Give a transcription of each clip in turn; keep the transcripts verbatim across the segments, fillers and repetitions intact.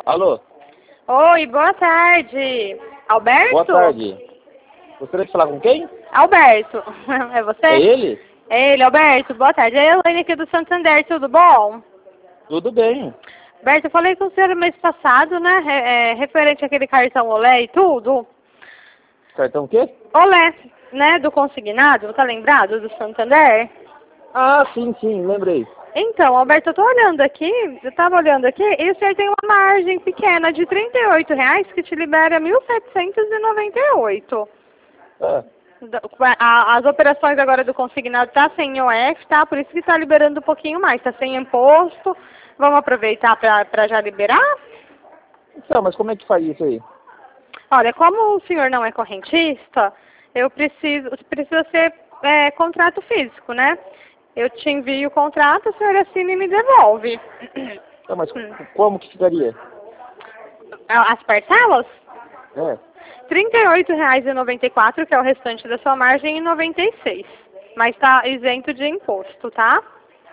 Alô? Oi, boa tarde. Alberto? Boa tarde. Gostaria de falar com quem? Alberto. É você? É ele? É ele, Alberto. Boa tarde. É a Elaine aqui do Santander, tudo bom? Tudo bem. Alberto, eu falei com o senhor mês passado, né? É, referente àquele cartão Olé e tudo. Cartão o quê? Olé, né? Do consignado, tá lembrado? Do Santander? Ah, sim, sim, lembrei. Então, Alberto, eu tô olhando aqui, eu tava olhando aqui, e o senhor tem uma margem pequena de trinta e oito reais que te libera mil setecentos e noventa e oito. Ah, As operações agora do consignado tá sem I O F, tá? Por isso que tá liberando um pouquinho mais, tá sem imposto. Vamos aproveitar pra, pra já liberar? então, mas como é que faz isso aí? Olha, como o senhor não é correntista, eu preciso, precisa ser é, contrato físico, né? Eu te envio o contrato, o senhor assina e me devolve. Então, mas como que ficaria? As parcelas? É. trinta e oito reais e noventa e quatro, que é o restante da sua margem, e noventa e seis. Mas está isento de imposto, tá?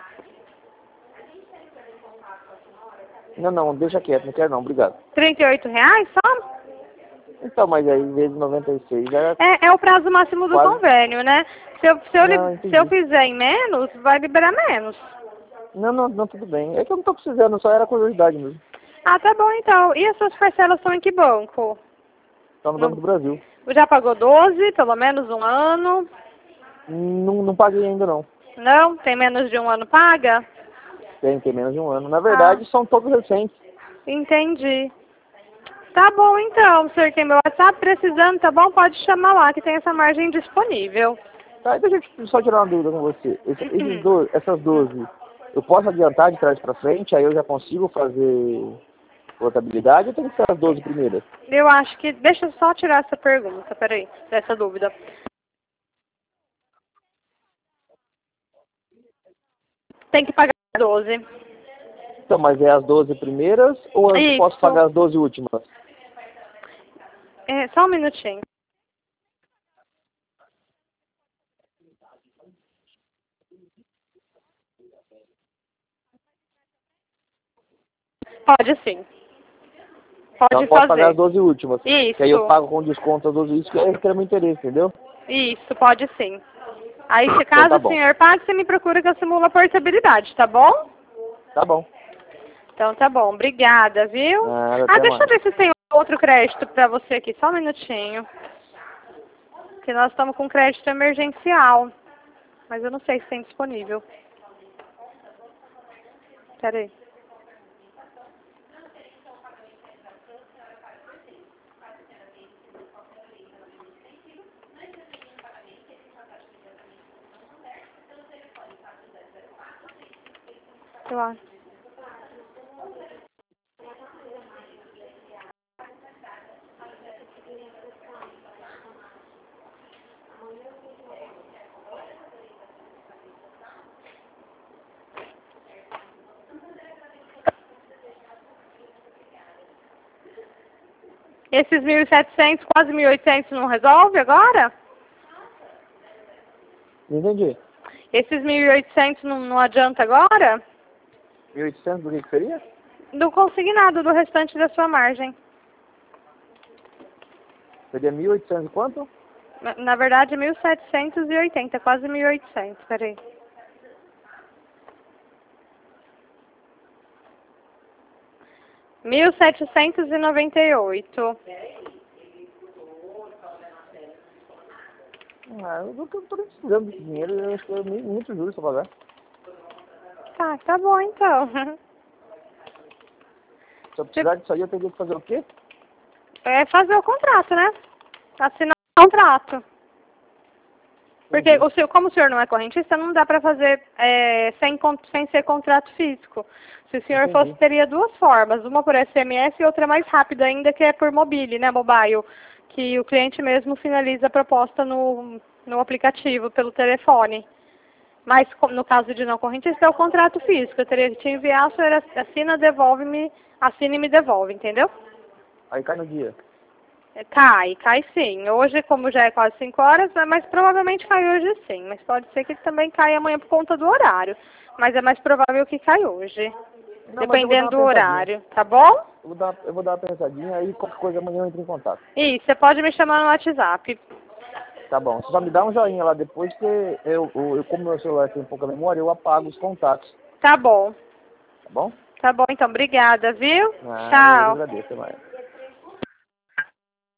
Não, não, deixa quieto, não quero não, obrigado. trinta e oito reais só? Então, mas aí vezes noventa e seis era É, é o prazo máximo do quase... convênio, né? Se eu, se, eu, Não, li- se eu entendi. fizer em menos, vai liberar menos. Não, não, não, tudo bem. É que eu não tô precisando, só era curiosidade mesmo. Ah, tá bom então. E as suas parcelas estão em que banco? Tá no Banco No, do Brasil. já pagou doze, pelo menos um ano? Não, não paguei ainda não. Não? Tem menos de um ano paga? Tem, tem menos de um ano. Na Ah, verdade, são todos recentes. entendi. Tá bom então, o senhor tem meu WhatsApp precisando, tá bom? Pode chamar lá que tem essa margem disponível. Tá, deixa eu só tirar uma dúvida com você. Esse, esses doze, essas doze, eu posso adiantar de trás para frente, aí eu já consigo fazer portabilidade ou tem que ser as doze primeiras? Eu acho que... Deixa eu só tirar essa pergunta, peraí, essa dúvida. Tem que pagar doze. Então, mas é as doze primeiras ou eu posso Isso. pagar as doze últimas? É, só um minutinho. Pode sim. Então Pode eu posso pagar as fazer. doze últimas. Isso. Que aí eu pago com desconto as doze últimas, que é que é meu interesse, entendeu? Isso, pode sim. Aí, se Então caso tá o bom. senhor pague, você me procura que eu simulo a portabilidade, tá bom? Tá bom. Então tá bom, obrigada, viu? Nada, Ah, até deixa eu mais. ver se tem outro crédito pra você aqui, só um minutinho. Porque nós estamos com crédito emergencial. Mas eu não sei se tem disponível. Pera aí. Eu acho. Esses mil e setecentos, quase mil e oitocentos não resolve agora? Não entendi. Esses mil e oitocentos não, não adianta agora? mil e oitocentos do que que seria? Do consignado, do restante da sua margem. Seria mil e oitocentos e quanto? Na, na verdade, mil setecentos e oitenta, quase mil e oitocentos. Peraí. mil setecentos e noventa e oito. Ah, eu não tô, tô nem precisando desse dinheiro, eu acho que é muito muito juros pra pagar. Tá, tá bom então. Se eu precisar disso aí, eu teria que fazer o quê? É fazer o contrato, né? Assinar o contrato. Porque Entendi. o seu, como o senhor não é correntista, não dá para fazer é, sem, con- sem ser contrato físico. Se o senhor fosse, Entendi. teria duas formas. Uma por S M S e outra mais rápida ainda, que é por mobile, né, mobile. Que o cliente mesmo finaliza a proposta no, no aplicativo, pelo telefone. Mas co- no caso de não correntista, é o contrato físico. Eu teria que te enviar, o senhor ass- assina, devolve-me, assina e me devolve, entendeu? Aí cai no dia. Cai, cai sim. Hoje, como já é quase cinco horas, né, mas provavelmente cai hoje sim. Mas pode ser que também caia amanhã por conta do horário. Mas é mais provável que cai hoje. Não, mas eu vou dar dependendo do uma pensadinha. horário, tá bom? Eu vou dar, eu vou dar uma pensadinha, aí qualquer coisa amanhã eu entro em contato. Isso, você pode me chamar no WhatsApp. Tá bom. Você só me dá um joinha lá depois, que eu, eu, eu como meu celular tem pouca memória, eu apago os contatos. Tá bom. Tá bom? Tá bom, então. Obrigada, viu? Ah, eu Tchau. agradeço, mais.